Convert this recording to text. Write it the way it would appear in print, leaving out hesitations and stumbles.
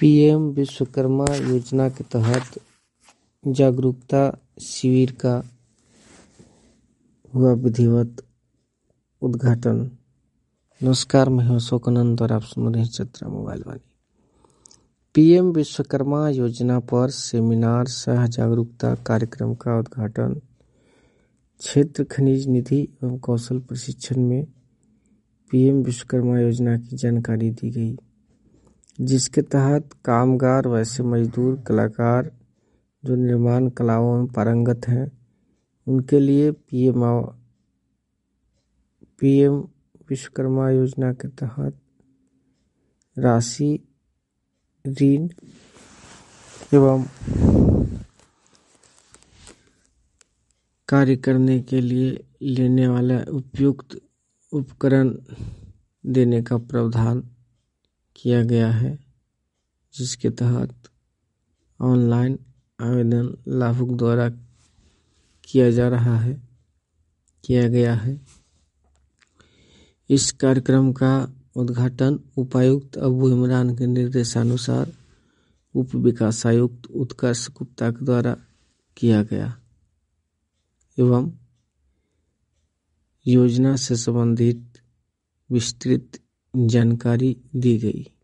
PM Vishwakarma योजना के तहत जागरूकता शिविर का हुआ विधिवत उद्घाटन। नमस्कार, मैं हूं अशोकानंद और आप सुन रहे हैं चतरा मोबाइल वाणी। पीएम विश्वकर्मा योजना पर सेमिनार सह जागरूकता कार्यक्रम का उद्घाटन क्षेत्र खनिज निधि एवं कौशल प्रशिक्षण में पीएम विश्वकर्मा योजना की जानकारी दी गई, जिसके तहत कामगार, वैसे मजदूर, कलाकार जो निर्माण कलाओं में पारंगत हैं, उनके लिए पीएम विश्वकर्मा योजना के तहत राशि, ऋण एवं कार्य करने के लिए लेने वाला उपयुक्त उपकरण देने का प्रावधान किया गया है, जिसके तहत ऑनलाइन आवेदन लाभुक द्वारा किया गया है। इस कार्यक्रम का उद्घाटन उपायुक्त अबू इमरान के निर्देशानुसार उप विकास आयुक्त उत्कर्ष गुप्ता के द्वारा किया गया एवं योजना से संबंधित विस्तृत जानकारी दी गई।